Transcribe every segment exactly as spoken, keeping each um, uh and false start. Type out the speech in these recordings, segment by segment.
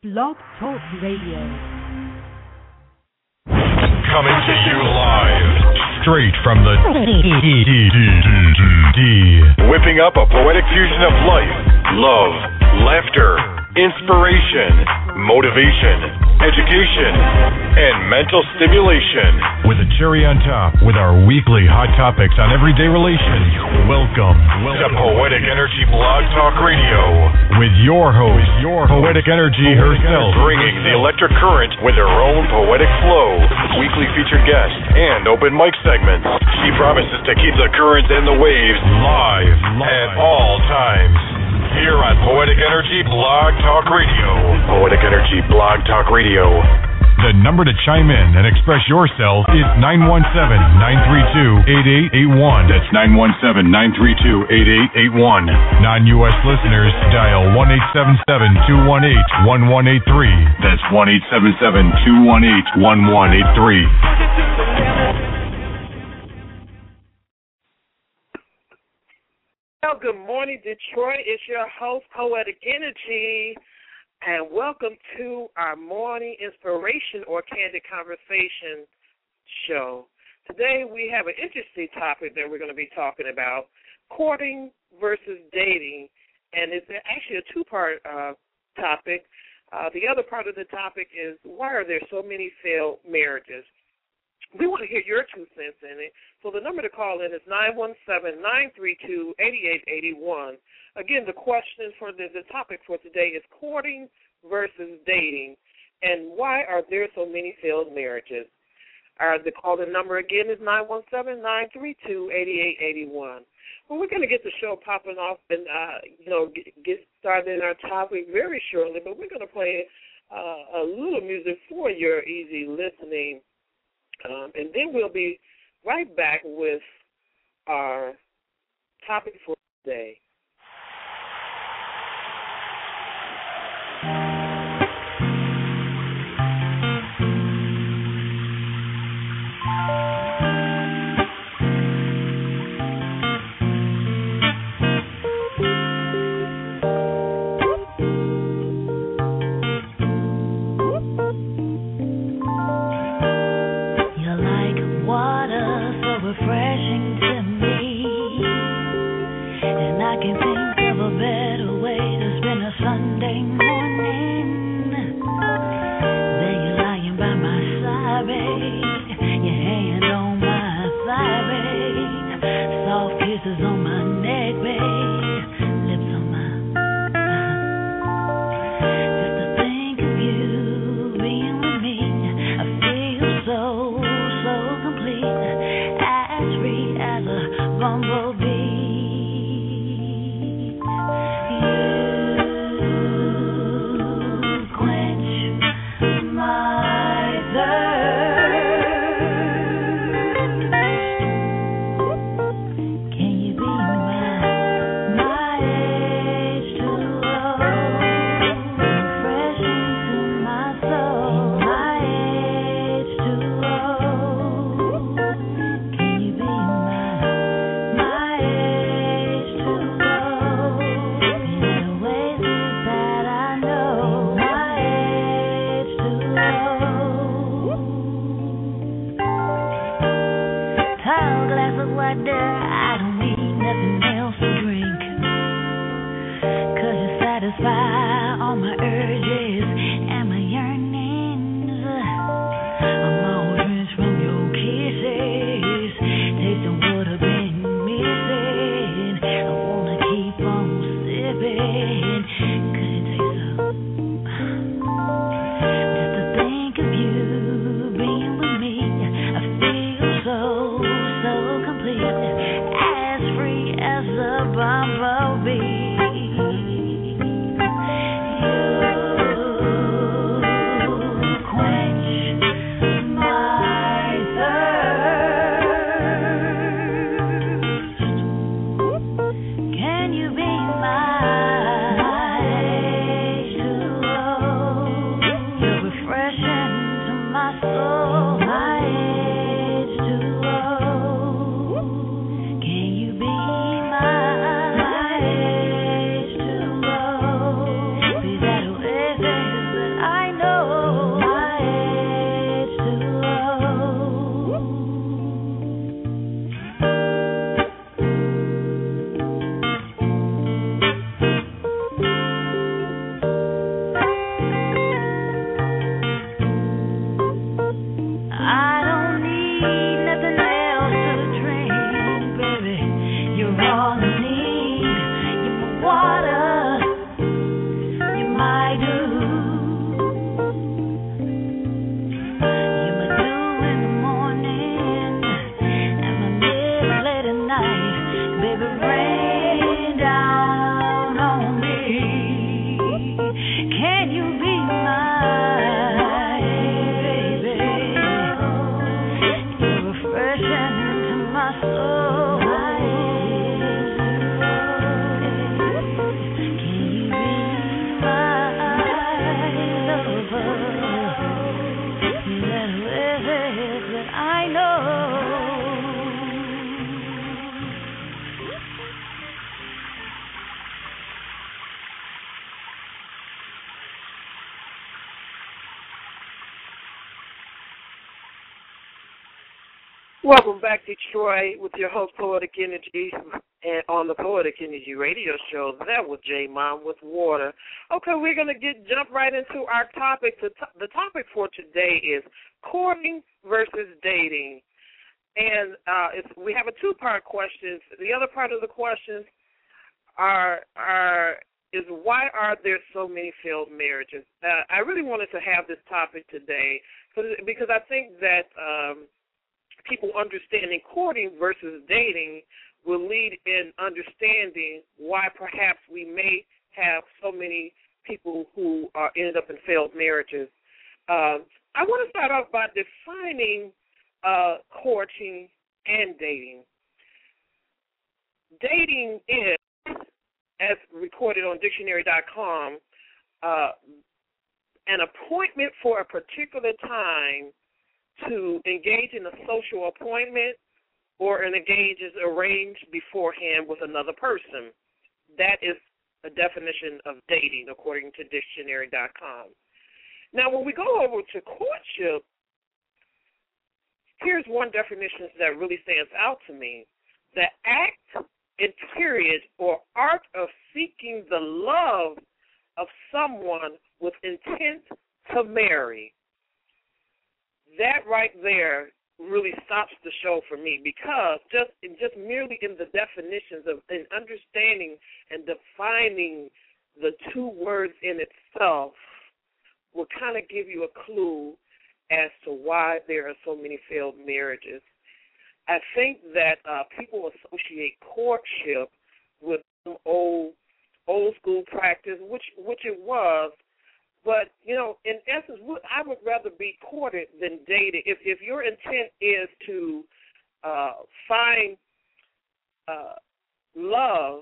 Blog Talk Radio. Coming to you live, straight from the D. Whipping up a poetic fusion of life, love, laughter, inspiration, motivation, education, and mental stimulation. With a cherry on top, with our weekly hot topics on everyday relations. Welcome, Welcome to Poetic Energy Blog Talk Radio. With your host, your Poetic Energy herself, bringing the electric current with her own poetic flow. Weekly featured guests and open mic segments. She promises to keep the currents and the waves live, live. at all times. Here on Poetic Energy Blog Talk Radio. Poetic Energy Blog Talk Radio. The number to chime in and express yourself is nine one seven, nine three two, eight eight eight one. That's nine one seven, nine three two, eight eight eight one. Non-U S listeners, dial one eight seven seven, two one eight, one one eight three. That's one eight seven seven, two one eight, one one eight three. Well, good morning, Detroit. It's your host, Poetic Energy, and welcome to our morning inspiration or candid conversation show. Today we have an interesting topic that we're going to be talking about, courting versus dating, and it's actually a two-part uh, topic. Uh, the other part of the topic is why are there so many failed marriages? We want to hear your two cents in it. So the number to call in is nine one seven, nine three two, eight eight eight one. Again, the question for the, the topic for today is courting versus dating, and why are there so many failed marriages? Uh, the call-in number again is nine one seven, nine three two, eight eight eight one. Well, we're going to get the show popping off and, uh, you know, get, get started in our topic very shortly, but we're going to play uh, a little music for your easy listening. Um, and then we'll be right back with our topic for today. Refreshing to me, and I Welcome back, Detroit, with your host, Poetic Energy, and on the Poetic Energy Radio Show. That was J Mom with Water. Okay, we're going to get jump right into our topic. The, to- the topic for today is courting versus dating. And uh, it's, we have a two-part question. The other part of the questions are, are is why are there so many failed marriages? Uh, I really wanted to have this topic today because I think that um, people understanding courting versus dating will lead in understanding why perhaps we may have so many people who are ended up in failed marriages. Uh, I want to start off by defining uh, courting and dating. Dating is, as recorded on dictionary dot com, uh, an appointment for a particular time to engage in a social appointment or an engage is arranged beforehand with another person. That is a definition of dating according to dictionary dot com. Now, when we go over to courtship, here's one definition that really stands out to me. The act and period or art of seeking the love of someone with intent to marry. That right there really stops the show for me because just just merely in the definitions of in understanding and defining the two words in itself will kind of give you a clue as to why there are so many failed marriages. I think that uh, people associate courtship with some old old school practice, which which it was. But, you know, in essence, I would rather be courted than dated. If if your intent is to uh, find uh, love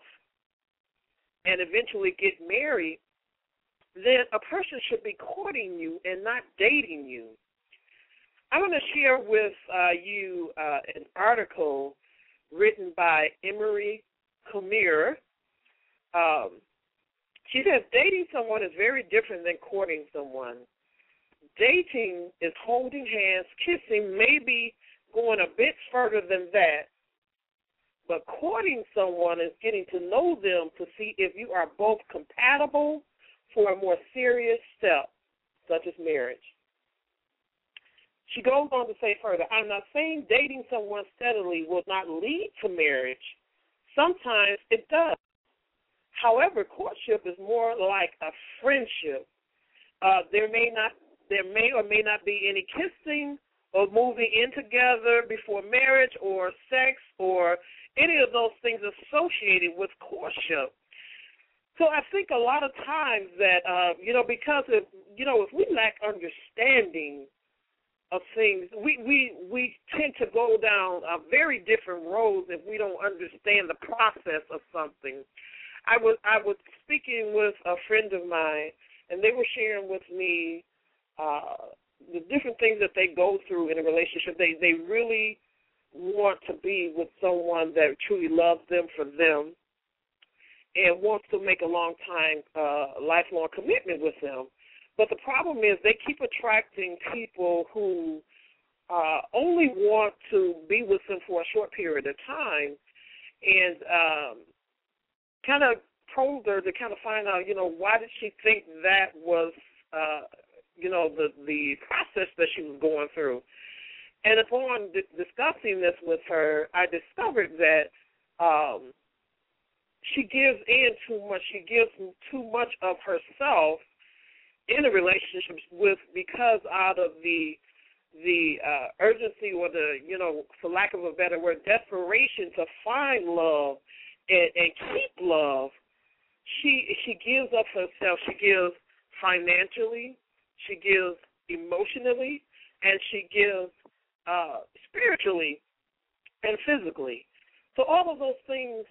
and eventually get married, then a person should be courting you and not dating you. I want to share with uh, you uh, an article written by Emery Kumir. Um, She says dating someone is very different than courting someone. Dating is holding hands, kissing, maybe going a bit further than that. But courting someone is getting to know them to see if you are both compatible for a more serious step, such as marriage. She goes on to say further, I'm not saying dating someone steadily will not lead to marriage. Sometimes it does. However, courtship is more like a friendship. Uh, there may not, there may or may not be any kissing or moving in together before marriage or sex or any of those things associated with courtship. So I think a lot of times that, uh, you know, because of, you know, if we lack understanding of things, we, we, we tend to go down a very different roads if we don't understand the process of something. I was I was speaking with a friend of mine, and they were sharing with me uh, the different things that they go through in a relationship. They they really want to be with someone that truly loves them for them and wants to make a long time, uh, lifelong commitment with them. But the problem is they keep attracting people who uh, only want to be with them for a short period of time, and um, kind of told her to kind of find out, you know, why did she think that was, uh, you know, the the process that she was going through. And upon d- discussing this with her, I discovered that um, she gives in too much. She gives too much of herself in a relationship with because out of the the uh, urgency or the, you know, for lack of a better word, desperation to find love and, and keep love, she she gives up herself. She gives financially, she gives emotionally, and she gives uh, spiritually and physically. So all of those things,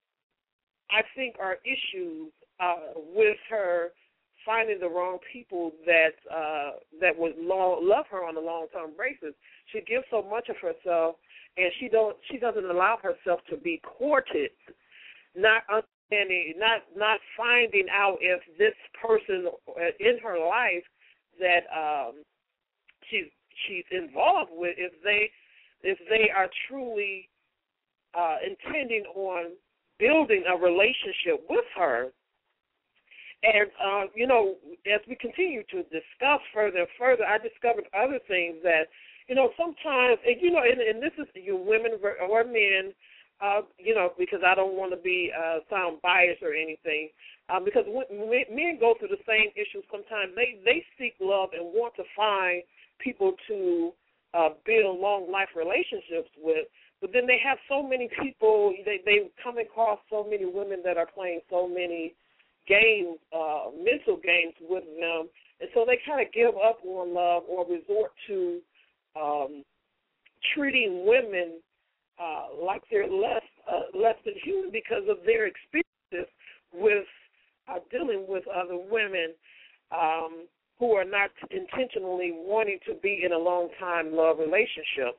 I think, are issues uh, with her finding the wrong people that uh, that would long, love her on a long-term basis. She gives so much of herself, and she don't she doesn't allow herself to be courted, not understanding, not not finding out if this person in her life that um, she's she's involved with, if they if they are truly uh, intending on building a relationship with her. And, uh, you know, as we continue to discuss further and further, I discovered other things that, you know, sometimes, and, you know, and, and this is you women or men, uh, you know, because I don't want to be uh, sound biased or anything, uh, because when men go through the same issues sometimes. They, they seek love and want to find people to uh, build long life relationships with, but then they have so many people, they, they come across so many women that are playing so many games, uh, mental games with them, and so they kind of give up on love or resort to um, treating women uh, like they're less uh, less than human because of their experiences with uh, dealing with other women um, who are not intentionally wanting to be in a long-time love relationship.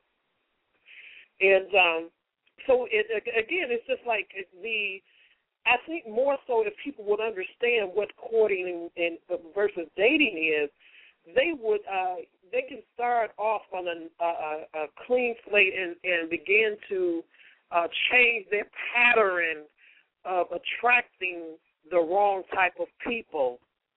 And um, so, it, again, it's just like the, I think more so if people would understand what courting and, and versus dating is, they would, uh, they can start off on a, a, a clean slate and, and begin to uh, change their pattern of attracting the wrong type of people.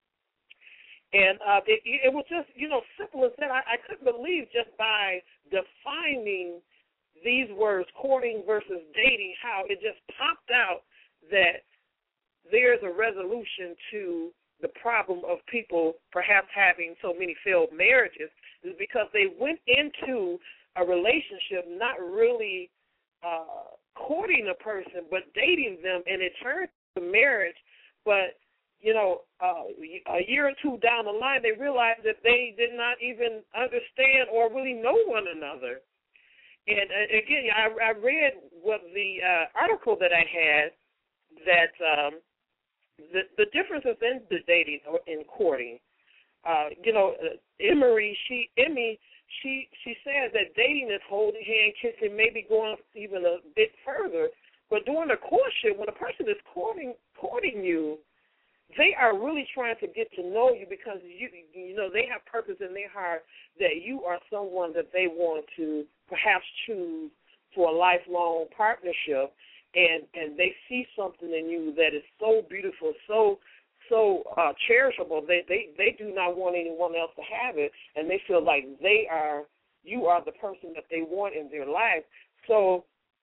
And uh, it, it was just, you know, simple as that. I, I couldn't believe just by defining these words, courting versus dating, how it just popped out that there's a resolution to the problem of people perhaps having so many failed marriages is because they went into a relationship not really uh, courting a person but dating them, and it turned to marriage. But, you know, uh, a year or two down the line, they realized that they did not even understand or really know one another. And, uh, again, I, I read what the uh, article that I had that um, the, the differences in the dating or in courting. Uh, you know, uh, Emery, she, Emmy, she, she says that dating is holding hand, kissing, maybe going even a bit further. But during the courtship, when a person is courting, courting you, they are really trying to get to know you because, you you know, they have purpose in their heart that you are someone that they want to perhaps choose for a lifelong partnership, and, and they see something in you that is so beautiful, so so uh, cherishable. They, they, they do not want anyone else to have it, and they feel like they are, you are the person that they want in their life. So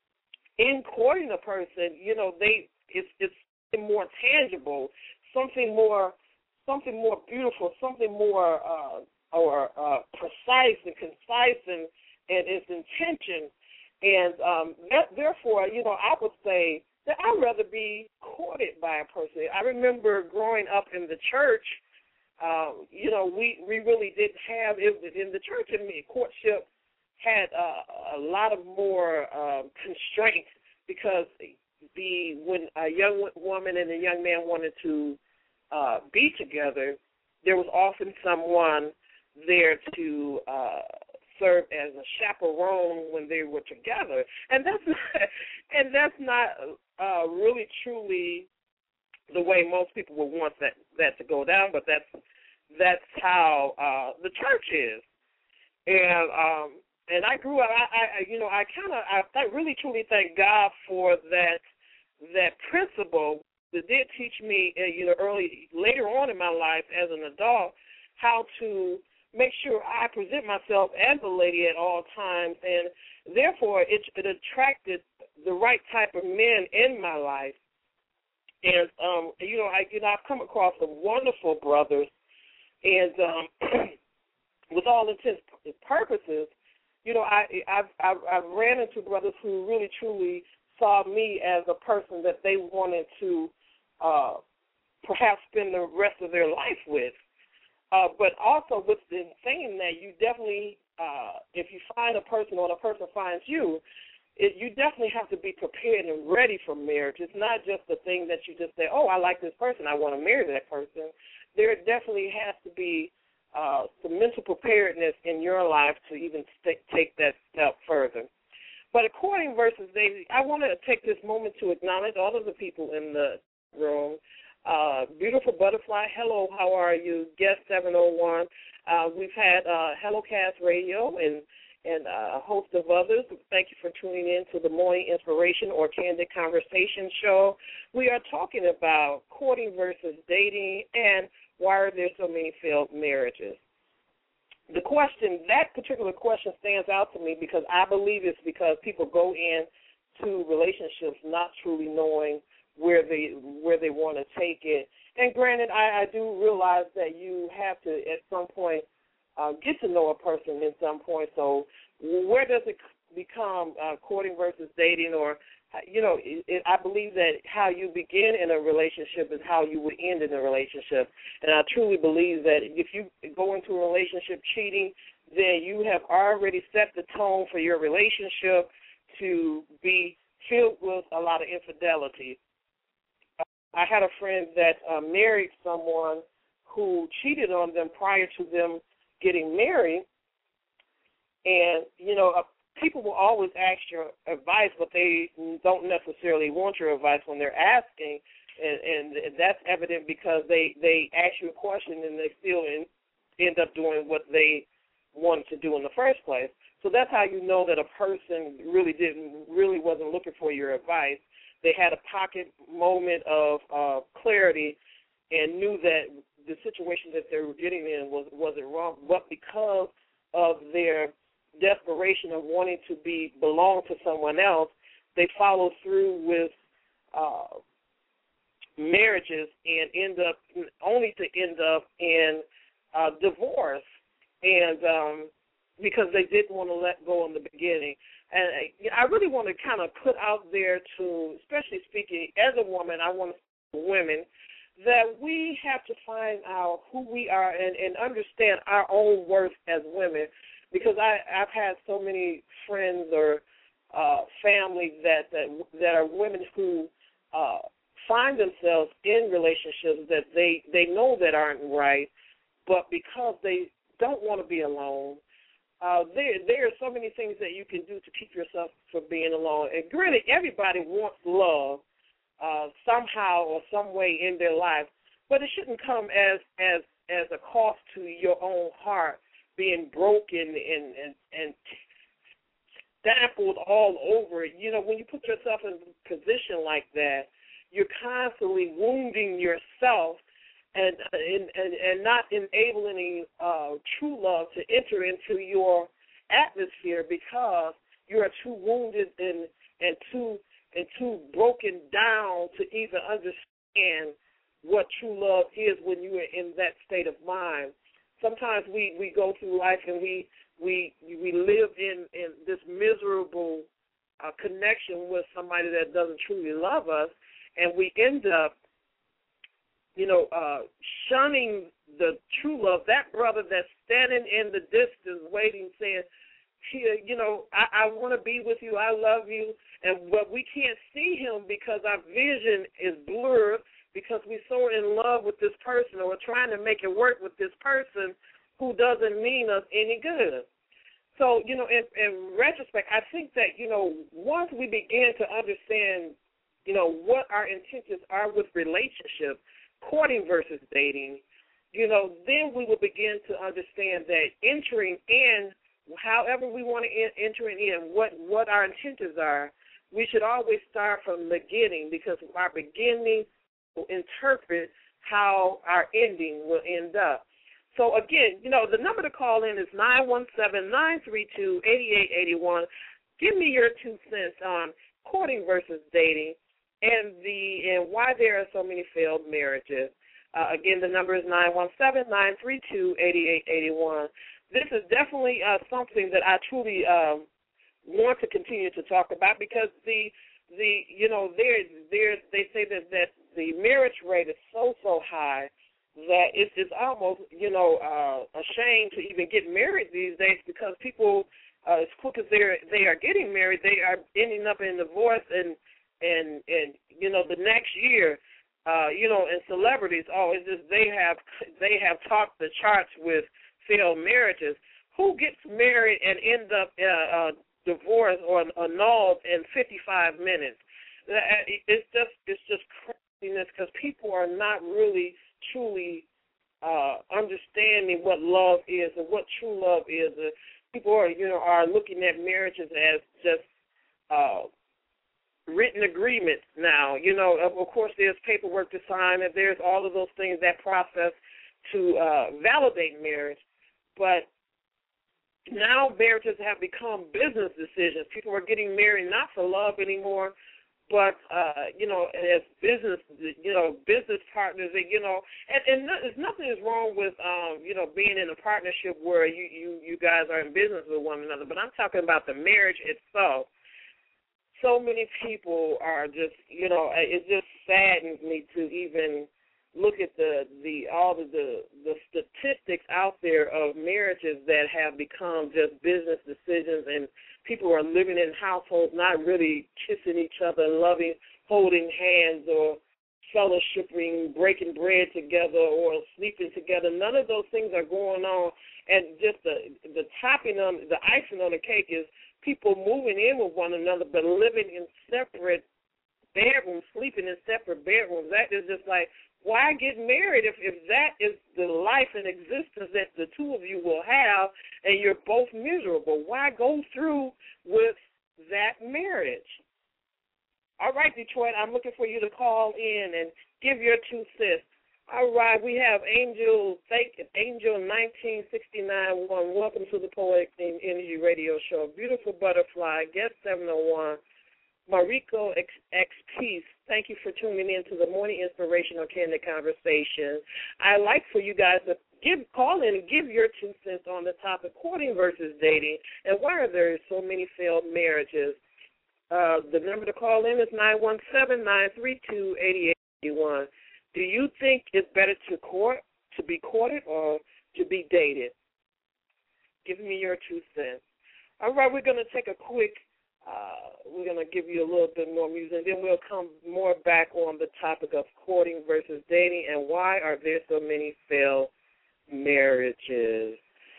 in courting a person, you know, they it's it's more tangible, something more, something more beautiful, something more uh, or uh, precise and concise and, and its intention. And um, that, therefore, you know, I would say that I'd rather be courted by a person. I remember growing up in the church, um, you know, we, we really didn't have, it in the church, I mean, courtship had uh, a lot of more uh, constraints because the when a young woman and a young man wanted to uh, be together, there was often someone there to uh, serve as a chaperone when they were together, and that's not, and that's not uh, really truly the way most people would want that, that to go down. But that's that's how uh, the church is, and um, and I grew up. I, I you know I kind of I, I really truly thank God for that. That principle that did teach me, uh, you know, early, later on in my life as an adult, how to make sure I present myself as a lady at all times, and therefore it, it attracted the right type of men in my life. And um, you know, I you know I've come across some wonderful brothers, and um, with all intents and purposes, you know, I I've, I've I've ran into brothers who really truly saw me as a person that they wanted to uh, perhaps spend the rest of their life with. Uh, but also with the saying that you definitely, uh, if you find a person or a person finds you, it, you definitely have to be prepared and ready for marriage. It's not just the thing that you just say, oh, I like this person, I want to marry that person. There definitely has to be uh, some mental preparedness in your life to even st- take that step further. But according versus dating, I want to take this moment to acknowledge all of the people in the room. Uh, beautiful Butterfly, hello, how are you? Guest seven oh one. Uh, we've had uh, HelloCast Radio, and and a host of others. Thank you for tuning in to the Morning Inspiration or Candid Conversation show. We are talking about courting versus dating and why are there so many failed marriages. The question, that particular question stands out to me because I believe it's because people go into relationships not truly knowing where they where they want to take it. And granted, I, I do realize that you have to, at some point, uh, get to know a person at some point. So where does it become uh, courting versus dating? Or, you know, it, it, I believe that how you begin in a relationship is how you would end in a relationship. And I truly believe that if you go into a relationship cheating, then you have already set the tone for your relationship to be filled with a lot of infidelity. I had a friend that uh, married someone who cheated on them prior to them getting married. And, you know, uh, people will always ask your advice, but they don't necessarily want your advice when they're asking. And, and that's evident because they, they ask you a question and they still in, end up doing what they wanted to do in the first place. So that's how you know that a person really didn't, really wasn't looking for your advice. They had a pocket moment of uh, clarity and knew that the situation that they were getting in was, wasn't wrong, but because of their desperation of wanting to be belong to someone else, they followed through with uh, marriages and end up only to end up in uh, divorce, and um, because they didn't want to let go in the beginning. And I really want to kind of put out there to, especially speaking as a woman, I want to say women, that we have to find out who we are and, and understand our own worth as women. Because I, I've had so many friends or uh, family that, that that are women who uh, find themselves in relationships that they, they know that aren't right, but because they don't want to be alone, Uh, there, there are so many things that you can do to keep yourself from being alone. And granted, everybody wants love uh, somehow or some way in their life, but it shouldn't come as as as a cost to your own heart, being broken and and and stampled all over it. You know, when you put yourself in a position like that, you're constantly wounding yourself. And, and and and not enabling uh, true love to enter into your atmosphere because you are too wounded and and too and too broken down to even understand what true love is when you are in that state of mind. Sometimes we, we go through life and we we we live in, in this miserable uh, connection with somebody that doesn't truly love us, and we end up you know, uh, shunning the true love, that brother that's standing in the distance waiting, saying, you know, I, I want to be with you, I love you, and but we can't see him because our vision is blurred because we're so in love with this person or we're trying to make it work with this person who doesn't mean us any good. So, you know, in, in retrospect, I think that, you know, once we begin to understand, you know, what our intentions are with relationships, courting versus dating, you know, then we will begin to understand that entering in, however we want to enter in, what, what our intentions are, we should always start from the beginning because our beginning will interpret how our ending will end up. So, again, you know, the number to call in is nine one seven, nine three two, eight eight eight one. Give me your two cents on courting versus dating and the and why there are so many failed marriages. Uh, again, the number is nine one seven, nine three two, eight eight eight one. This is definitely uh, something that I truly um, want to continue to talk about because the the you know there there they say that, that the marriage rate is so so high that it's, it's almost you know uh, a shame to even get married these days because people uh, as quick as they they are getting married, they are ending up in divorce and. And, and you know, the next year, uh, you know, and celebrities, oh, it's just they have they have topped the charts with failed marriages. Who gets married and end up uh, uh, divorced or annulled in fifty-five minutes? It's just it's just craziness because people are not really truly uh, understanding what love is and what true love is. Uh, people are, you know, are looking at marriages as just uh, written agreements now. You know, of, of course, there's paperwork to sign, and there's all of those things, that process to uh, validate marriage. But now marriages have become business decisions. People are getting married not for love anymore, but, uh, you know, as business, you know, business partners, and, you know, and, and no, there's nothing is wrong with, um, you know, being in a partnership where you, you, you guys are in business with one another, but I'm talking about the marriage itself. So many people are just, you know, it just saddens me to even look at the, the all of the, the statistics out there of marriages that have become just business decisions, and people are living in households not really kissing each other, loving, holding hands, or fellowshipping, breaking bread together, or sleeping together. None of those things are going on, and just the the topping on the icing on the cake is people moving in with one another but living in separate bedrooms, sleeping in separate bedrooms. That is just like, why get married if, if that is the life and existence that the two of you will have and you're both miserable? Why go through with that marriage? All right, Detroit, I'm looking for you to call in and give your two cents. All right, we have Angel, thank Angel nineteen sixty-nine one. Welcome to the Poetic Energy Radio Show. Beautiful Butterfly, guest seven oh one. Mariko X, X Peace, thank you for tuning in to the Morning Inspirational Candid Conversation. I'd like for you guys to give call in and give your two cents on the topic, courting versus dating, and why are there so many failed marriages. Uh, the number to call in is nine one seven, nine three two, eight eight eight one. Do you think it's better to court, to be courted, or to be dated? Give me your two cents. All right, we're going to take a quick Uh, we're going to give you a little bit more music, and then we'll come more back on the topic of courting versus dating and why are there so many failed marriages.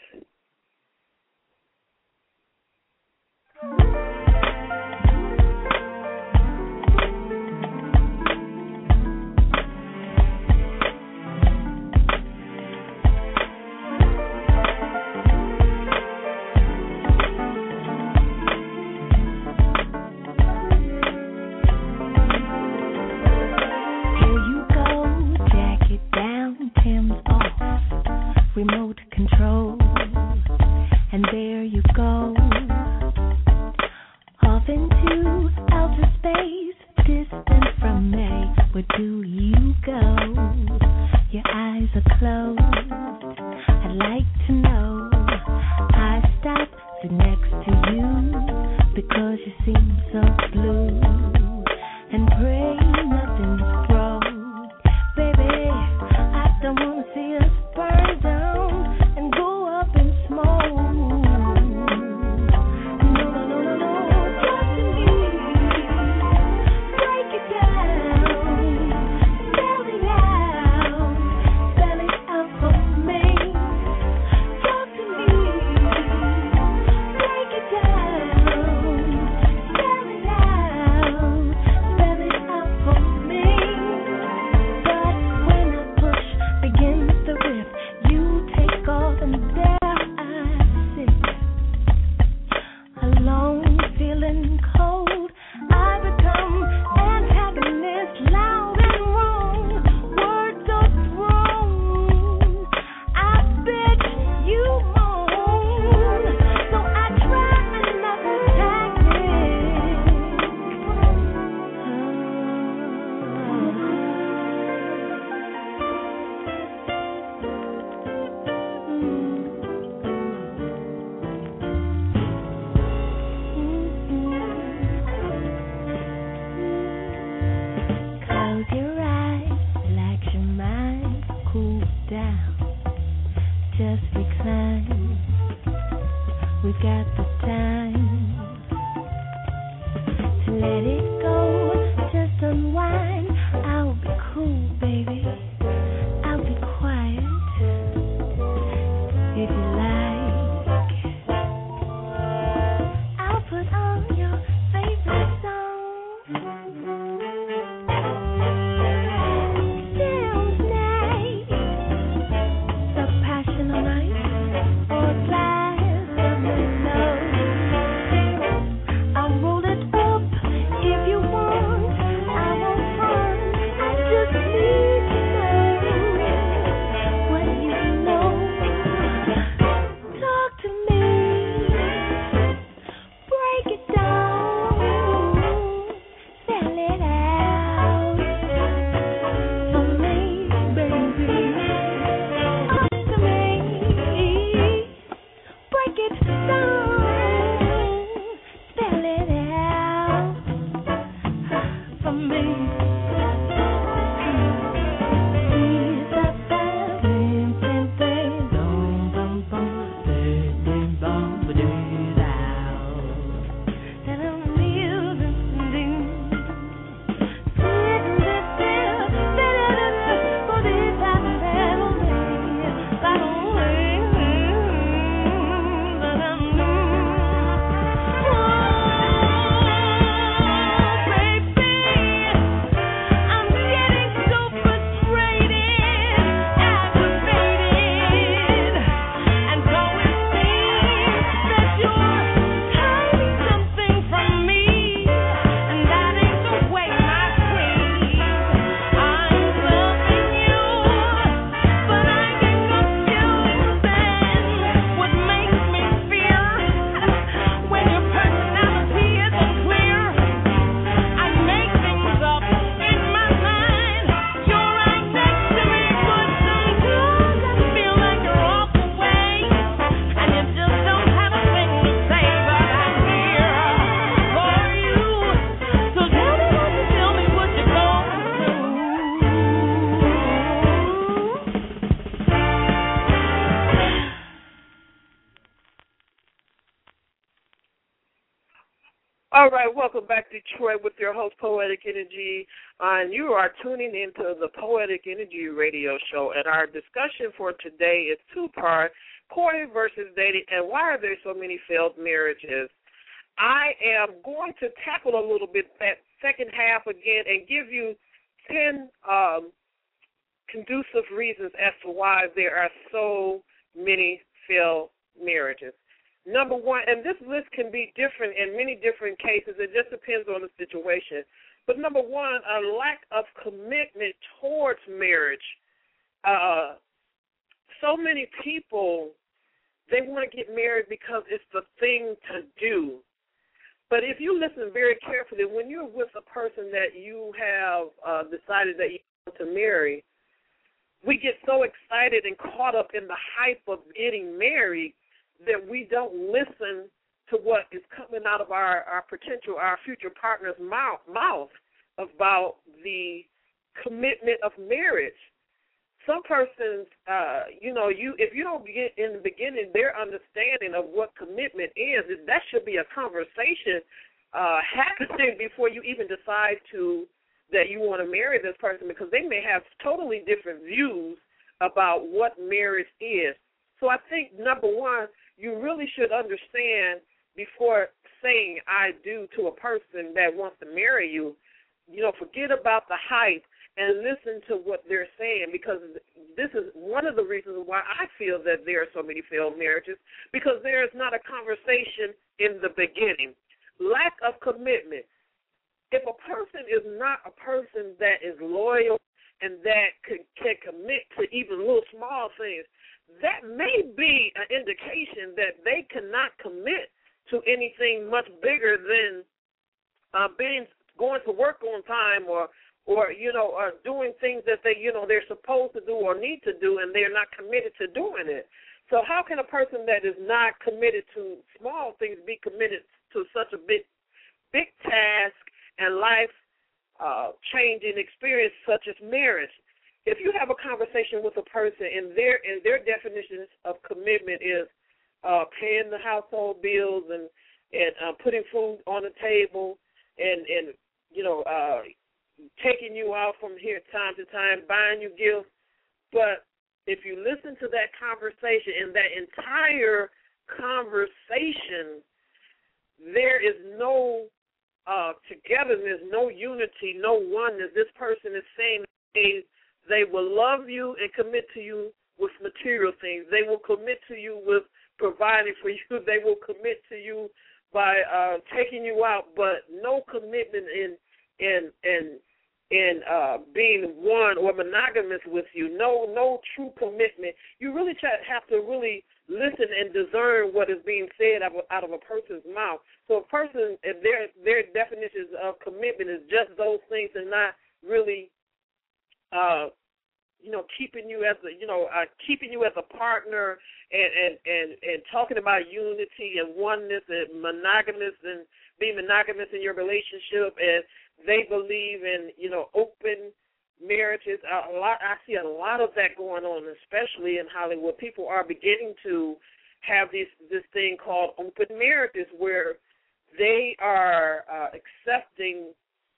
Remote control, and there you go, off into outer space, distant from me. Where do you go? Your eyes are closed. I'd like to know. I stop sit next to you because you seem so blue, and pray nothing's wrong, baby. I don't wanna see us burn down and go up in smoke. No, no, no, no, no, talk to me. Break it down, spell it out, spell it out for me. Talk to me. Break it down, spell it out, spell it out for me. But when I push against the whip, you take off and there I sit, alone, feeling cold. I become antagonist, loud and wrong. Words are thrown. I bet you moan. So I try another Close your eyes, relax your mind, cool down, just recline. We've got the time to let it go, just unwind. I'll be cool, baby. I'll be quiet if you like. I'll put on your favorite song. Sounds nice. All right, welcome back, Detroit, with your host, Poetic Energy, uh, and you are tuning into the Poetic Energy radio show, and our discussion for today is two-part, courting versus dating, and why are there so many failed marriages? I am going to tackle a little bit that second half again and give you ten um, conducive reasons as to why there are so many failed marriages. Number one, and this list can be different in many different cases. It just depends on the situation. But number one, a lack of commitment towards marriage. Uh, so many people, they want to get married because it's the thing to do. But if you listen very carefully, when you're with a person that you have uh, decided that you want to marry, we get so excited and caught up in the hype of getting married that we don't listen to what is coming out of our, our potential, our future partner's mouth, mouth about the commitment of marriage. Some persons, uh, you know, you if you don't get in the beginning their understanding of what commitment is, that should be a conversation uh, happening before you even decide to that you want to marry this person, because they may have totally different views about what marriage is. So I think, number one, you really should understand before saying I do to a person that wants to marry you, you know, forget about the hype and listen to what they're saying, because this is one of the reasons why I feel that there are so many failed marriages, because there is not a conversation in the beginning. Lack of commitment. If a person is not a person that is loyal and that can, can commit to even little small things, that may be an indication that they cannot commit to anything much bigger than uh, being going to work on time, or, or you know, or doing things that they, you know, they're supposed to do or need to do, and they're not committed to doing it. So how can a person that is not committed to small things be committed to such a big, big task and life uh, changing experience such as marriage? If you have a conversation with a person and their and their definitions of commitment is uh, paying the household bills and and uh, putting food on the table and and you know uh, taking you out from here time to time, buying you gifts, but if you listen to that conversation and that entire conversation, there is no uh, togetherness, no unity, no oneness. This person is saying they They will love you and commit to you with material things. They will commit to you with providing for you. They will commit to you by uh, taking you out, but no commitment in in in in uh, being one or monogamous with you. No no true commitment. You really have to really listen and discern what is being said out of, out of a person's mouth. So a person, their their definitions of commitment is just those things and not really Uh, you know, keeping you as a, you know, uh, keeping you as a partner, and, and, and, and talking about unity and oneness and monogamous and being monogamous in your relationship, and they believe in, you know, open marriages. A lot, I see a lot of that going on, especially in Hollywood. People are beginning to have this this thing called open marriages, where they are uh, accepting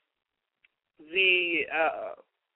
the uh,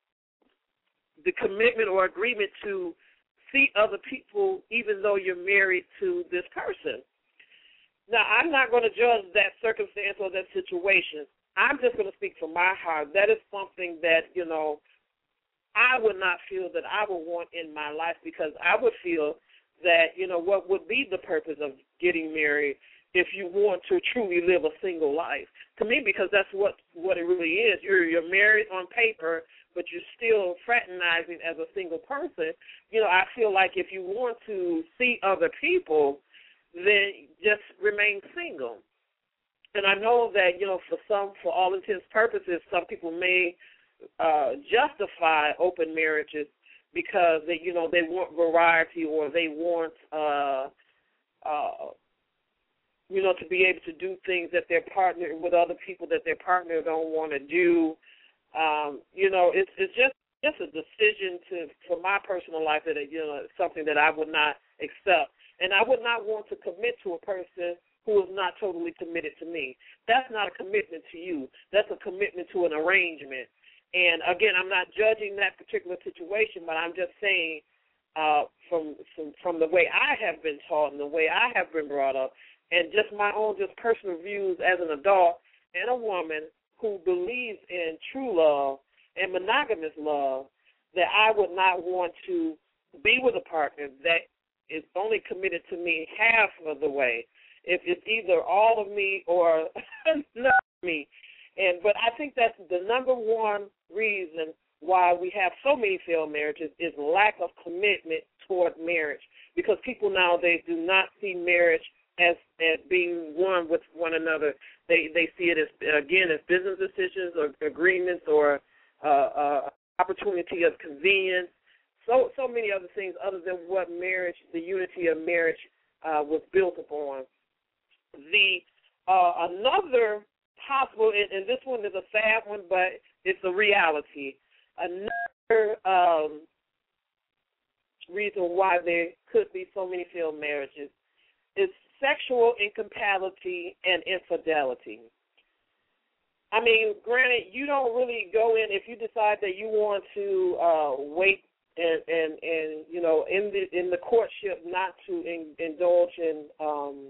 the commitment or agreement to see other people even though you're married to this person. Now, I'm not going to judge that circumstance or that situation. I'm just going to speak from my heart. That is something that, you know, I would not feel that I would want in my life, because I would feel that, you know, what would be the purpose of getting married if you want to truly live a single life? To me, because that's what, what it really is. You're, you're married on paper, but you're still fraternizing as a single person. You know, I feel like if you want to see other people, then just remain single. And I know that, you know, for some, for all intents and purposes, some people may uh, justify open marriages because they, you know, they want variety, or they want, uh, uh, you know, to be able to do things that their partner, with other people that their partner don't want to do. Um, you know, it's it's just just a decision to for my personal life that, you know, it's something that I would not accept, and I would not want to commit to a person who is not totally committed to me. That's not a commitment to you. That's a commitment to an arrangement. And, again, I'm not judging that particular situation, but I'm just saying uh, from, from from the way I have been taught and the way I have been brought up and just my own just personal views as an adult and a woman who believes in true love and monogamous love, that I would not want to be with a partner that is only committed to me half of the way. If it's either all of me or none of me. And but I think that's the number one reason why we have so many failed marriages is lack of commitment toward marriage, because people nowadays do not see marriage as as being one with one another. They they see it as, again, as business decisions or agreements or uh, uh, opportunity of convenience. So so many other things other than what marriage, the unity of marriage, uh, was built upon. The uh, another possible, and, and this one is a sad one, but it's a reality. Another um, reason why there could be so many failed marriages is sexual incompatibility and infidelity. I mean, granted, you don't really go in if you decide that you want to uh, wait and, and and you know in the in the courtship not to in, indulge in um,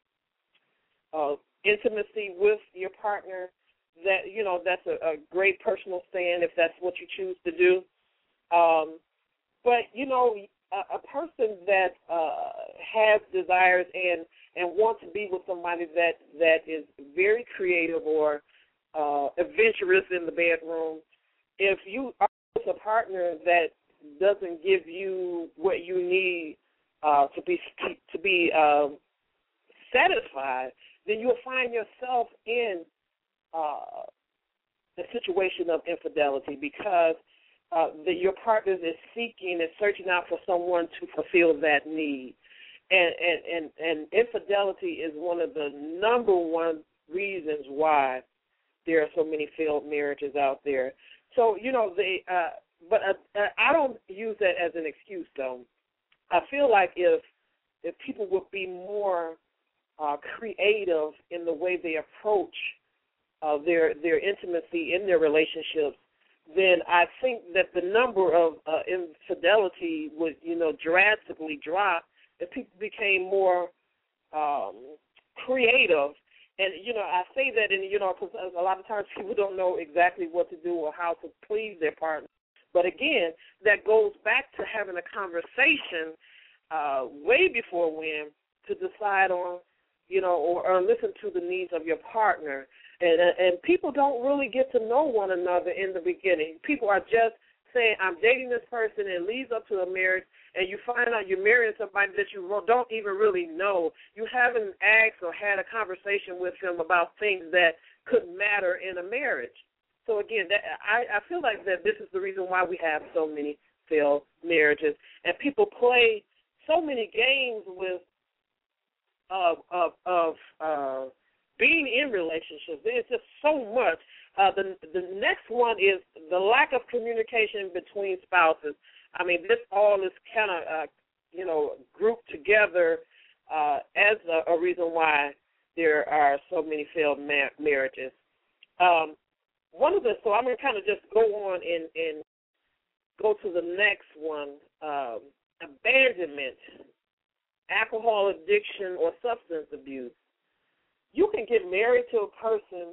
uh, intimacy with your partner. That you know that's a, a great personal stand if that's what you choose to do. Um, but you know, a, a person that uh, has desires and and wants to be with somebody that that is very creative or uh, adventurous in the bedroom, if you are with a partner that doesn't give you what you need uh, to be to be uh, satisfied, then you'll find yourself in uh, a situation of infidelity because uh, the, your partner is seeking and searching out for someone to fulfill that need. And, and, and, and infidelity is one of the number one reasons why there are so many failed marriages out there. So, you know, they, uh, but uh, I don't use that as an excuse, though. I feel like if if people would be more uh, creative in the way they approach uh, their their intimacy in their relationships, then I think that the number of uh, infidelity would, you know, drastically drop if people became more um, creative. And, you know, I say that, in, you know, because a lot of times people don't know exactly what to do or how to please their partner. But, again, that goes back to having a conversation uh, way before when to decide on, you know, or, or listen to the needs of your partner. And, and people don't really get to know one another in the beginning. People are just saying, I'm dating this person, and it leads up to a marriage, and you find out you're marrying somebody that you don't even really know. You haven't asked or had a conversation with them about things that could matter in a marriage. So, again, that, I, I feel like that this is the reason why we have so many failed marriages. And people play so many games with of, of, of uh, being in relationships. There's just so much. Uh, the the next one is the lack of communication between spouses. I mean, this all is kind of, uh, you know, grouped together uh, as a, a reason why there are so many failed ma- marriages. Um, one of the, so I'm going to kind of just go on and, and go to the next one, um, abandonment, alcohol addiction, or substance abuse. You can get married to a person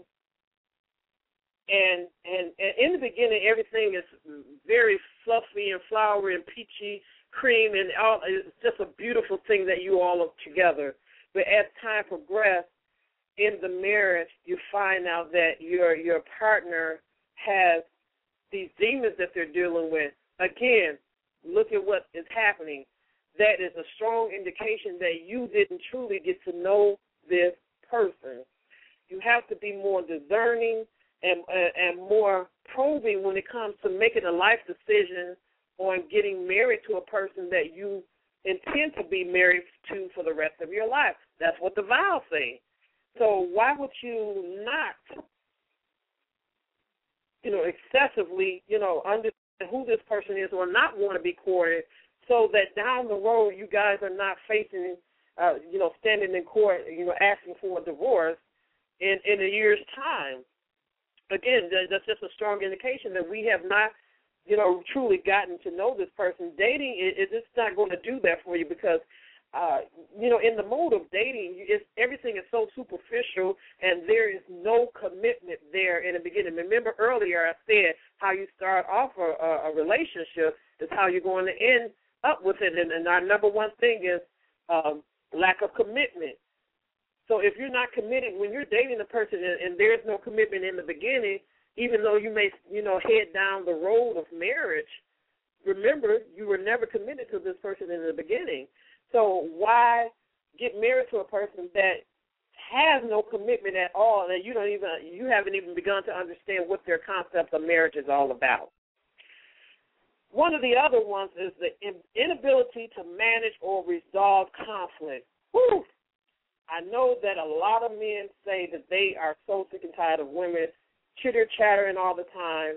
And, and and in the beginning, everything is very fluffy and flowery and peachy cream, and all. It's just a beautiful thing that you all are together. But as time progresses in the marriage, you find out that your your partner has these demons that they're dealing with. Again, look at what is happening. That is a strong indication that you didn't truly get to know this person. You have to be more discerning and, uh, and more probing when it comes to making a life decision on getting married to a person that you intend to be married to for the rest of your life. That's what the vows say. So why would you not, you know, excessively, you know, understand who this person is or not want to be courted so that down the road you guys are not facing uh, you know, standing in court, you know, asking for a divorce in, in a year's time. Again, that's just a strong indication that we have not, you know, truly gotten to know this person. Dating is it's not going to do that for you because, uh, you know, in the mode of dating, it's, everything is so superficial and there is no commitment there in the beginning. Remember earlier I said how you start off a, a relationship is how you're going to end up with it. And, and our number one thing is um, lack of commitment. So if you're not committed, when you're dating a person and, and there's no commitment in the beginning, even though you may, you know, head down the road of marriage, remember, you were never committed to this person in the beginning. So why get married to a person that has no commitment at all, and you don't even, you haven't even begun to understand what their concept of marriage is all about? One of the other ones is the inability to manage or resolve conflict. Woo! I know that a lot of men say that they are so sick and tired of women chitter-chattering all the time.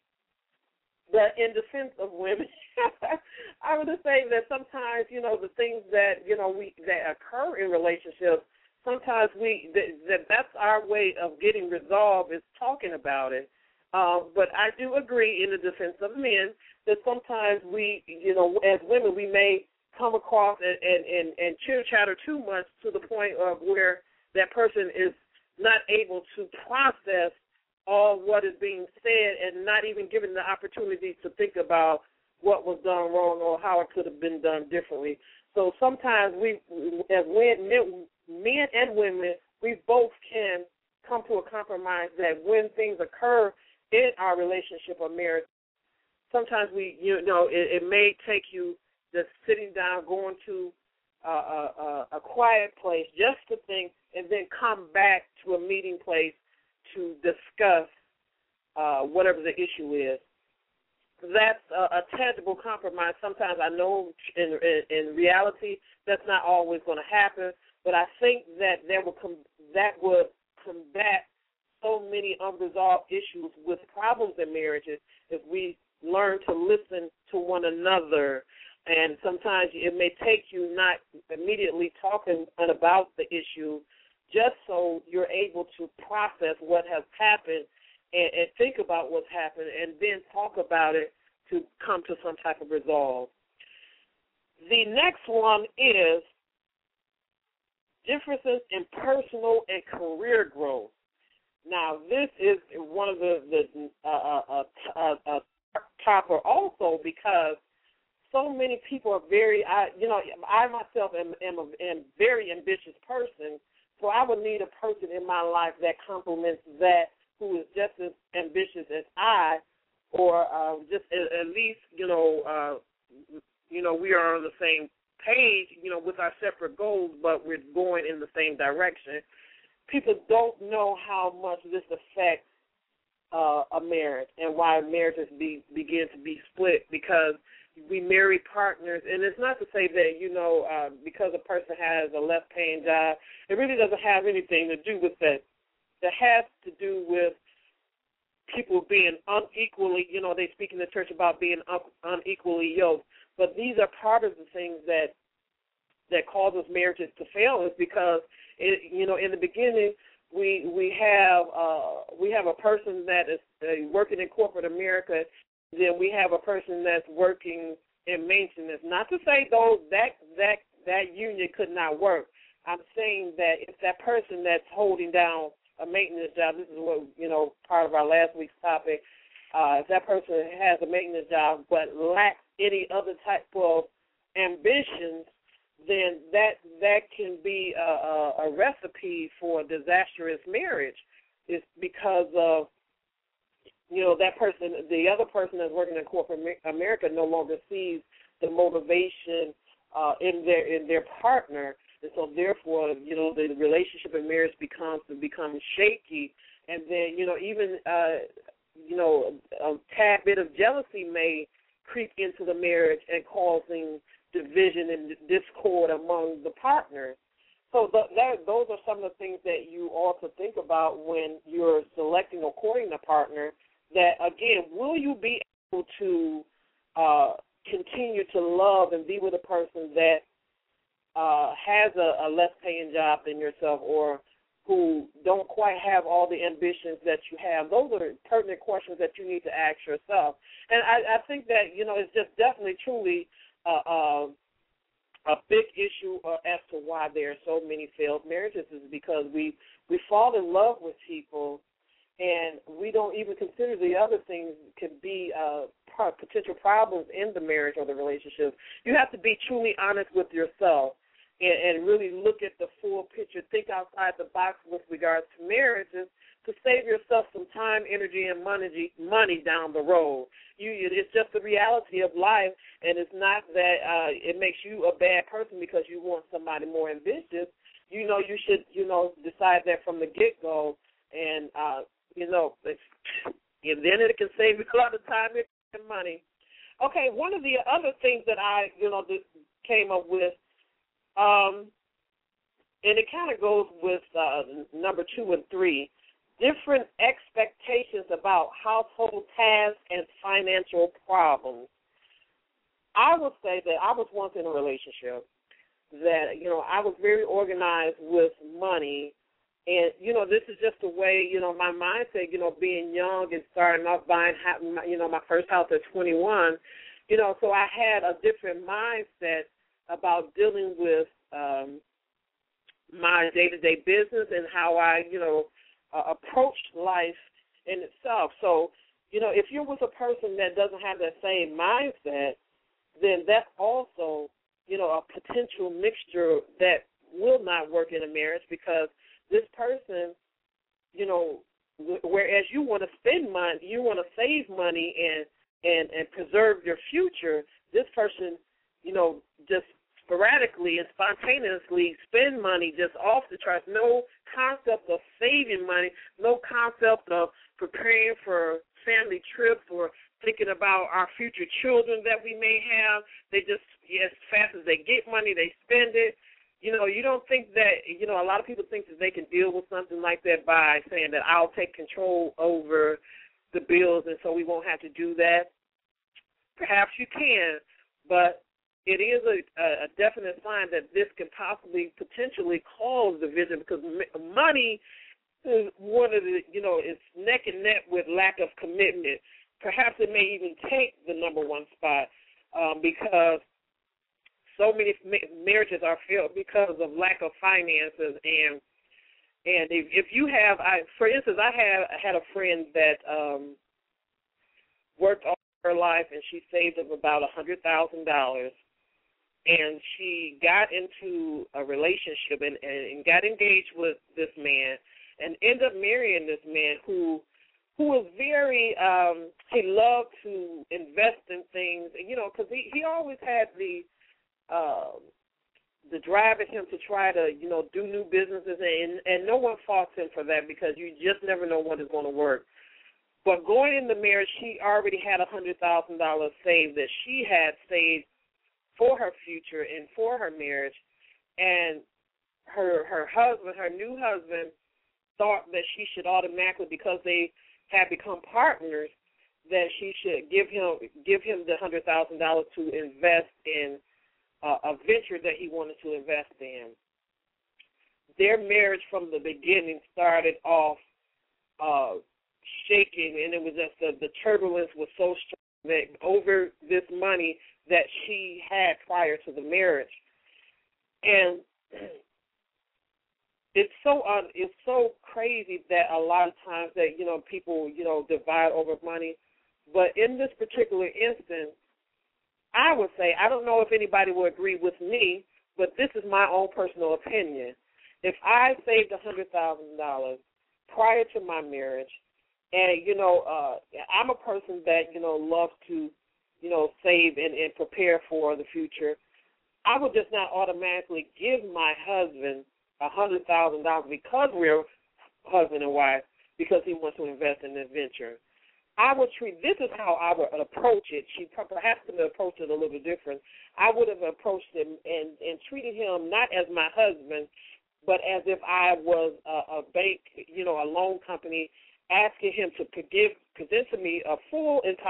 But in defense of women, I would say that sometimes, you know, the things that, you know, we that occur in relationships, sometimes we that, that that's our way of getting resolved is talking about it. Uh, but I do agree in the defense of men that sometimes we, you know, as women, we may come across and, and, and, and chitter-chatter too much to the point of where that person is not able to process all what is being said and not even given the opportunity to think about what was done wrong or how it could have been done differently. So sometimes we, as men, men and women, we both can come to a compromise that when things occur in our relationship or marriage, sometimes we, you know, it, it may take you just sitting down, going to uh, a, a, a quiet place just to think, and then come back to a meeting place to discuss uh, whatever the issue is. That's a, a tangible compromise. Sometimes I know in, in, in reality that's not always going to happen, but I think that that would, com- that would combat so many unresolved issues with problems in marriages if we learn to listen to one another. And sometimes it may take you not immediately talking about the issue just so you're able to process what has happened and, and think about what's happened and then talk about it to come to some type of resolve. The next one is differences in personal and career growth. Now, this is one of the, the uh, uh, uh, uh, topper also because so many people are very, I, you know, I myself am, am a am very ambitious person, so I would need a person in my life that complements that who is just as ambitious as I, or uh, just at, at least, you know, uh, you know, we are on the same page, you know, with our separate goals, but we're going in the same direction. People don't know how much this affects uh, a marriage and why marriages be, begin to be split because we marry partners, and it's not to say that, you know, uh, because a person has a less-paying job, it really doesn't have anything to do with that. It has to do with people being unequally, you know, they speak in the church about being un- unequally yoked, but these are part of the things that that causes marriages to fail is because, it, you know, in the beginning, we we have uh, we have a person that is uh, working in corporate America. Then we have a person that's working in maintenance. Not to say, though, that that that union could not work. I'm saying that if that person that's holding down a maintenance job, this is what, you know, part of our last week's topic, uh, if that person has a maintenance job but lacks any other type of ambitions, then that that can be a, a, a recipe for a disastrous marriage. It's because of, you know, that person, the other person that's working in corporate America no longer sees the motivation uh, in their in their partner, and so therefore, you know, the relationship in marriage becomes becomes shaky, and then, you know, even uh, you know, a tad bit of jealousy may creep into the marriage and causing division and discord among the partners. So the, that, those are some of the things that you ought to think about when you're selecting or courting a partner. That, again, will you be able to uh, continue to love and be with a person that uh, has a, a less paying job than yourself, or who don't quite have all the ambitions that you have. Those are pertinent questions that you need to ask yourself. And I, I think that, you know, it's just definitely truly uh, uh, a big issue uh, as to why there are so many failed marriages is because we, we fall in love with people and we don't even consider the other things could be uh, potential problems in the marriage or the relationship. You have to be truly honest with yourself and, and really look at the full picture. Think outside the box with regards to marriages to save yourself some time, energy, and money, money down the road. You, it's just the reality of life, and it's not that uh, it makes you a bad person because you want somebody more ambitious. You know, you should, you know, decide that from the get-go, and uh, you know, and then it can save you a lot of time and money. Okay, one of the other things that I, you know, came up with, um, and it kind of goes with uh, number two and three, different expectations about household tasks and financial problems. I would say that I was once in a relationship that, you know, I was very organized with money. And, you know, this is just the way, you know, my mindset, you know, being young and starting off buying, you know, my first house at twenty-one, you know, so I had a different mindset about dealing with um, my day-to-day business and how I, you know, uh, approached life in itself. So, you know, if you're with a person that doesn't have that same mindset, then that's also, you know, a potential mixture that will not work in a marriage because this person, you know, whereas you want to spend money, you want to save money and, and, and preserve your future, this person, you know, just sporadically and spontaneously spend money just off the charts. No concept of saving money, no concept of preparing for family trips or thinking about our future children that we may have. They just, as fast as they get money, they spend it. You know, you don't think that, you know, a lot of people think that they can deal with something like that by saying that I'll take control over the bills and so we won't have to do that. Perhaps you can, but it is a, a definite sign that this can possibly potentially cause division because money is one of the, you know, it's neck and neck with lack of commitment. Perhaps it may even take the number one spot um, because so many marriages are failed because of lack of finances, and and if, if you have, I, for instance, I had I had a friend that um, worked all her life, and she saved up about a hundred thousand dollars, and she got into a relationship and, and got engaged with this man, and ended up marrying this man who who was very um, he loved to invest in things, you know, because he he always had the Uh, the drive at him to try to, you know, do new businesses, and, and no one faults him for that because you just never know what is going to work. But going into marriage, she already had one hundred thousand dollars saved that she had saved for her future and for her marriage, and her her husband, her new husband, thought that she should automatically, because they had become partners, that she should give him give him the one hundred thousand dollars to invest in Uh, a venture that he wanted to invest in. Their marriage from the beginning started off uh, shaking, and it was just the, the turbulence was so strong that over this money that she had prior to the marriage. And it's so uh, it's so crazy that a lot of times that, you know, people, you know, divide over money. But in this particular instance, I would say, I don't know if anybody will agree with me, but this is my own personal opinion. If I saved one hundred thousand dollars prior to my marriage, and, you know, uh, I'm a person that, you know, loves to, you know, save and, and prepare for the future, I would just not automatically give my husband one hundred thousand dollars because we're husband and wife, because he wants to invest in this venture. I would treat, this is how I would approach it. She perhaps could have approached it a little different. I would have approached him and, and treated him not as my husband, but as if I was a, a bank, you know, a loan company, asking him to give, present to me a full entire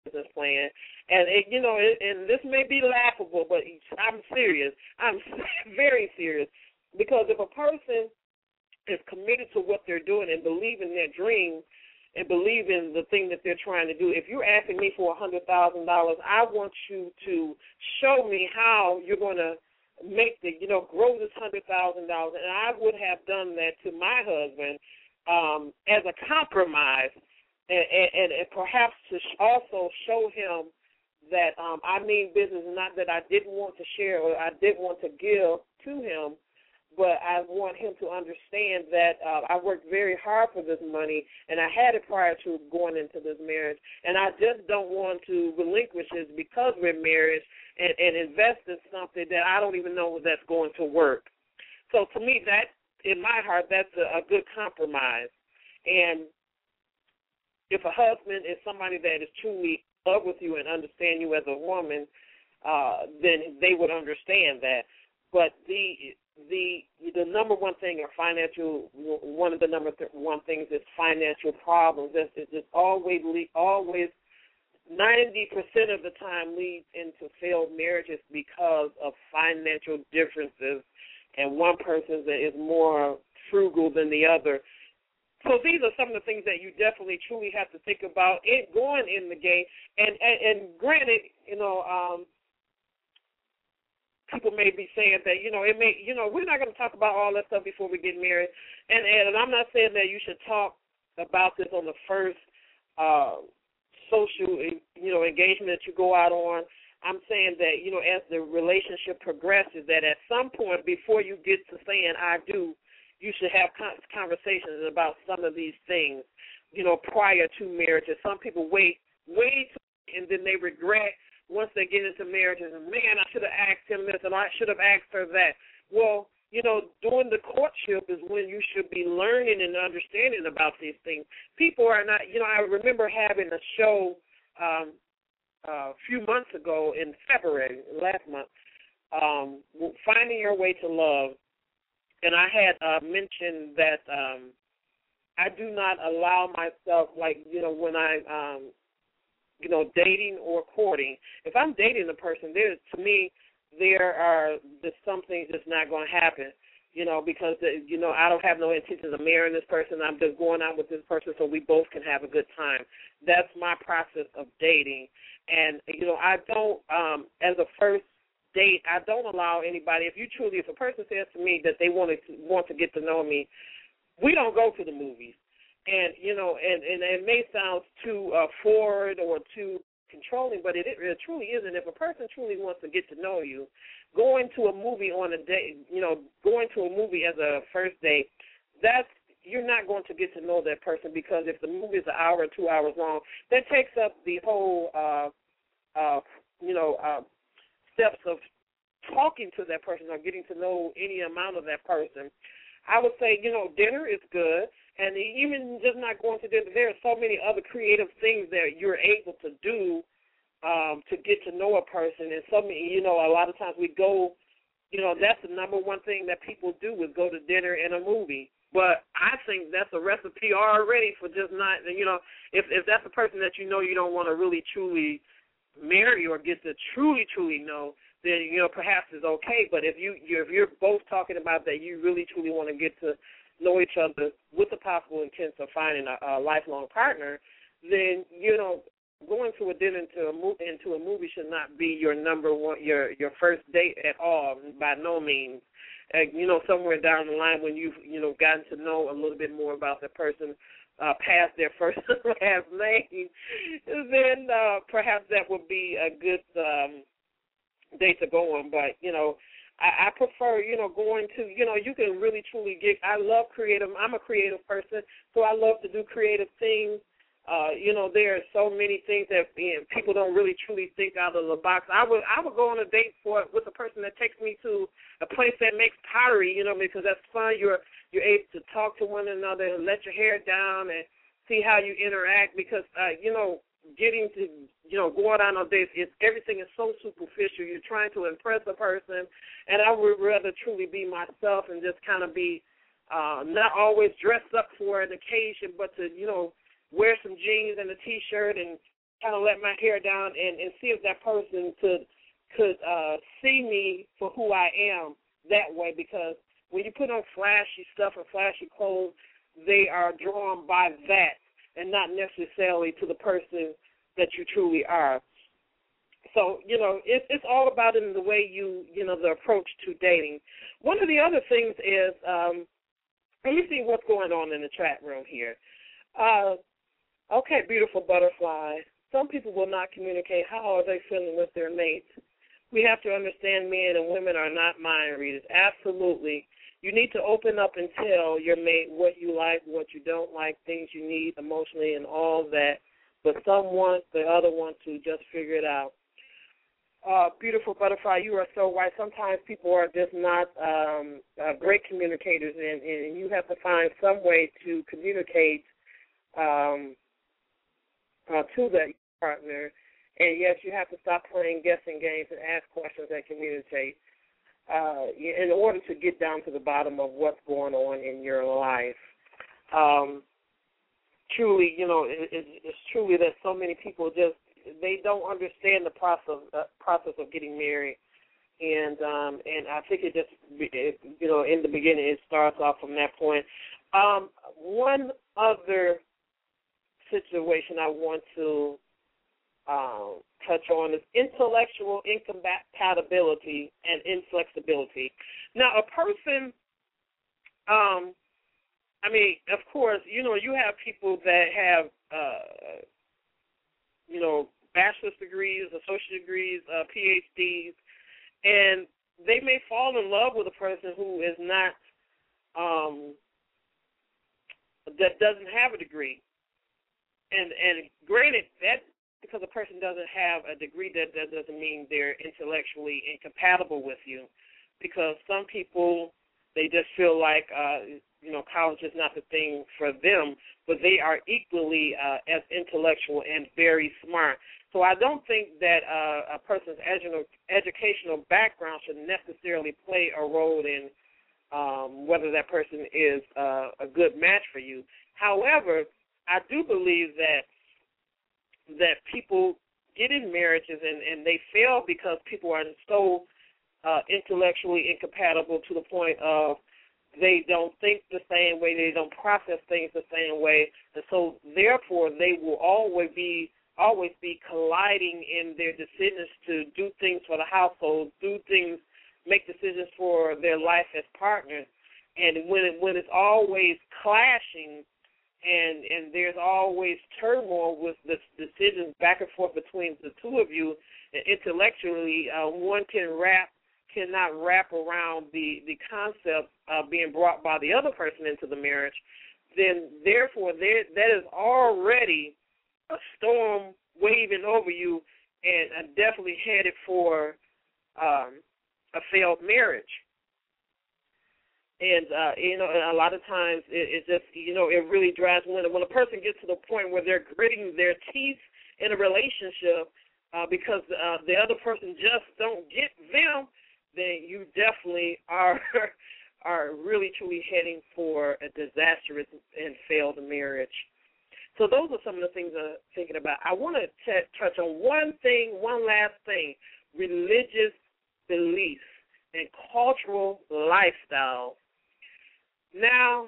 business plan. And, it, you know, it, and this may be laughable, but I'm serious. I'm very serious. Because if a person is committed to what they're doing and believe in their dream and believe in the thing that they're trying to do, if you're asking me for one hundred thousand dollars, I want you to show me how you're going to make the, you know, grow this one hundred thousand dollars. And I would have done that to my husband um, as a compromise and, and, and perhaps to also show him that um, I mean business, not that I didn't want to share or I didn't want to give to him, but I want him to understand that uh, I worked very hard for this money, and I had it prior to going into this marriage, and I just don't want to relinquish it because we're married and, and invest in something that I don't even know that's going to work. So to me, that, in my heart, that's a, a good compromise. And if a husband is somebody that is truly in love with you and understand you as a woman, uh, then they would understand that. But the the the number one thing are financial. One of the number th- one things is financial problems. It's, it's just always always ninety percent of the time leads into failed marriages because of financial differences, and one person is more frugal than the other. So these are some of the things that you definitely truly have to think about in going in the game. And and, and granted, you know, um, people may be saying that, you know, it may, you know, we're not going to talk about all that stuff before we get married. And and I'm not saying that you should talk about this on the first uh, social, you know, engagement that you go out on. I'm saying that, you know, as the relationship progresses, that at some point before you get to saying I do, you should have conversations about some of these things, you know, prior to marriage. And some people wait, wait, and then they regret once they get into marriage, and, man, I should have asked him this, and I should have asked her that. Well, you know, during the courtship is when you should be learning and understanding about these things. People are not, you know, I remember having a show um, a few months ago in February, last month, um, Finding Your Way to Love. And I had uh, mentioned that um, I do not allow myself, like, you know, when I, um, you know, dating or courting. If I'm dating a person, there, to me, there are there's something that's not going to happen, you know, because, you know, I don't have no intentions of marrying this person. I'm just going out with this person so we both can have a good time. That's my process of dating. And, you know, I don't, um, as a first date, I don't allow anybody, if you truly, if a person says to me that they want to want to get to know me, we don't go to the movies. And, you know, and, and it may sound too uh, forward or too controlling, but it, it truly isn't. If a person truly wants to get to know you, going to a movie on a date, you know, going to a movie as a first date, that's, you're not going to get to know that person, because if the movie is an hour or two hours long, that takes up the whole, uh, uh, you know, uh, steps of talking to that person or getting to know any amount of that person. I would say, you know, dinner is good, and even just not going to dinner, there are so many other creative things that you're able to do um, to get to know a person. And so many, you know, a lot of times we go, you know, that's the number one thing that people do is go to dinner and a movie. But I think that's a recipe already for just not, you know, if if that's a person that you know you don't want to really truly marry or get to truly, truly know, then, you know, perhaps it's okay. But if, you, you're, if you're both talking about that you really, truly want to get to know each other with the possible intent of finding a, a lifelong partner, then, you know, going to a dinner into a, mo- into a movie should not be your number one, your, your first date at all, by no means. Uh, you know, somewhere down the line when you've, you know, gotten to know a little bit more about the person, Uh, past their first and last name, then uh, perhaps that would be a good um, date to go on. But, you know, I, I prefer, you know, going to, you know, you can really, truly get, I love creative, I'm a creative person, so I love to do creative things. Uh, you know, there are so many things that you know, people don't really, truly think out of the box. I would I would go on a date for with a person that takes me to a place that makes pottery, you know, because that's fun. You're You're able to talk to one another and let your hair down and see how you interact, because, uh, you know, getting to, you know, going out on dates, it's, everything is so superficial. You're trying to impress a person, and I would rather truly be myself and just kind of be uh, not always dressed up for an occasion, but to, you know, wear some jeans and a T-shirt and kind of let my hair down and, and see if that person could could uh, see me for who I am that way, because when you put on flashy stuff and flashy clothes, they are drawn by that and not necessarily to the person that you truly are. So, you know, it, it's all about in the way you, you know, the approach to dating. One of the other things is, um, let me see what's going on in the chat room here. Uh, okay, beautiful butterfly. Some people will not communicate. How are they feeling with their mates? We have to understand men and women are not mind readers. Absolutely. You need to open up and tell your mate what you like, what you don't like, things you need emotionally and all that. But some want the other one to just figure it out. Uh, beautiful butterfly, you are so right. Sometimes people are just not um, uh, great communicators, and, and you have to find some way to communicate um, uh, to that partner. And, yes, you have to stop playing guessing games and ask questions and communicate uh, in order to get down to the bottom of what's going on in your life. Um, truly, you know, it, it, it's truly that so many people just, they don't understand the process uh, process of getting married. And um, and I think it just, it, you know, in the beginning it starts off from that point. Um, one other situation I want to Um, touch on is intellectual incompatibility and inflexibility. Now, a person, um, I mean, of course, you know, you have people that have, uh, you know, bachelor's degrees, associate degrees, uh, P H Ds, and they may fall in love with a person who is not, um, that doesn't have a degree. And, and granted, that because a person doesn't have a degree, that, that doesn't mean they're intellectually incompatible with you. Because some people, they just feel like, uh, you know, college is not the thing for them, but they are equally uh, as intellectual and very smart. So I don't think that uh, a person's edu- educational background should necessarily play a role in um, whether that person is uh, a good match for you. However, I do believe that that people get in marriages and, and they fail because people are so uh, intellectually incompatible to the point of they don't think the same way, they don't process things the same way, and so therefore they will always be always be colliding in their decisions to do things for the household, do things, make decisions for their life as partners, and when it, when it's always clashing. And and there's always turmoil with the decisions back and forth between the two of you. And intellectually, uh, one can wrap cannot wrap around the the concept of being brought by the other person into the marriage. Then, therefore, there that is already a storm waving over you, and uh, definitely headed for um, a failed marriage. And, uh, you know, a lot of times it, it just, you know, it really drives when, when a person gets to the point where they're gritting their teeth in a relationship uh, because uh, the other person just don't get them, then you definitely are are really, truly heading for a disastrous and failed marriage. So those are some of the things I'm thinking about. I want to t- touch on one thing, one last thing, religious beliefs and cultural lifestyle. Now,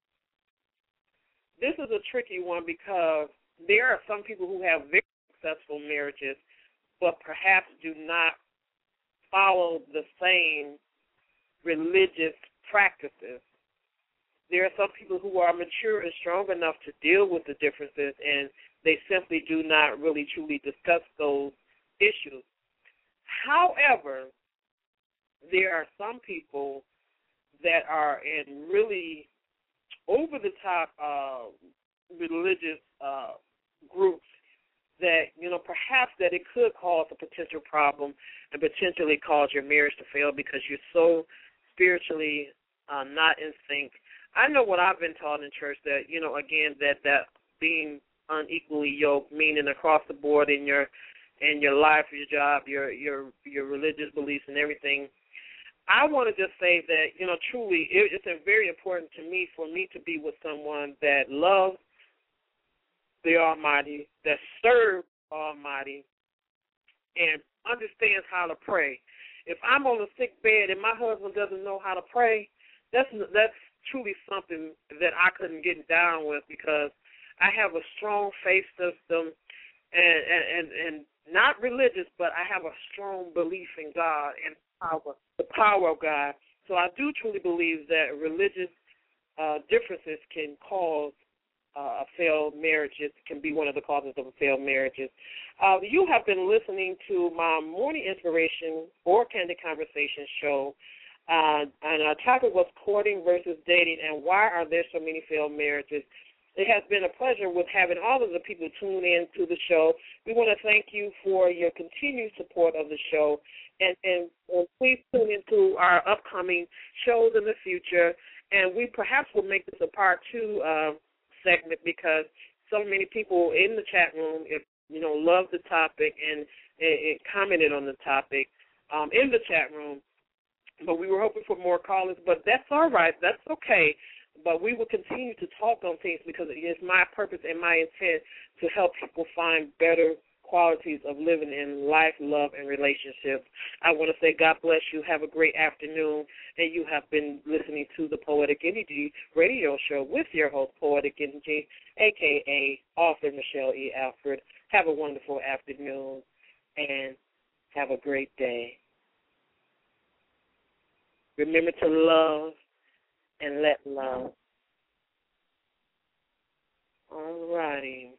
this is a tricky one because there are some people who have very successful marriages but perhaps do not follow the same religious practices. There are some people who are mature and strong enough to deal with the differences, and they simply do not really truly discuss those issues. However, there are some people that are in really over-the-top uh, religious uh, groups that, you know, perhaps that it could cause a potential problem and potentially cause your marriage to fail because you're so spiritually uh, not in sync. I know what I've been taught in church that, you know, again, that, that being unequally yoked, meaning across the board in your in your life, your job, your your your religious beliefs and everything, I want to just say that, you know, truly, it, it's very important to me for me to be with someone that loves the Almighty, that serves Almighty and understands how to pray. If I'm on a sick bed and my husband doesn't know how to pray, that's that's truly something that I couldn't get down with, because I have a strong faith system and and, and, and not religious, but I have a strong belief in God and power, the power of God. So I do truly believe that religious uh, differences can cause uh, failed marriages, can be one of the causes of failed marriages. Uh, you have been listening to my Morning Inspiration or Candid Conversation show, uh, and our topic was courting versus dating and why are there so many failed marriages. It has been a pleasure with having all of the people tune in to the show. We want to thank you for your continued support of the show, and, and, and please tune into our upcoming shows in the future, and we perhaps will make this a part two uh, segment, because so many people in the chat room, if, you know, love the topic and, and, and commented on the topic um, in the chat room. But we were hoping for more callers, but that's all right. That's okay. But we will continue to talk on things, because it is my purpose and my intent to help people find better qualities of living in life, love, and relationships. I want to say God bless you. Have a great afternoon. And you have been listening to the Poetic Energy radio show with your host, Poetic Energy, a k a author Michelle E. Alfred. Have a wonderful afternoon and have a great day. Remember to love and let love. All righty.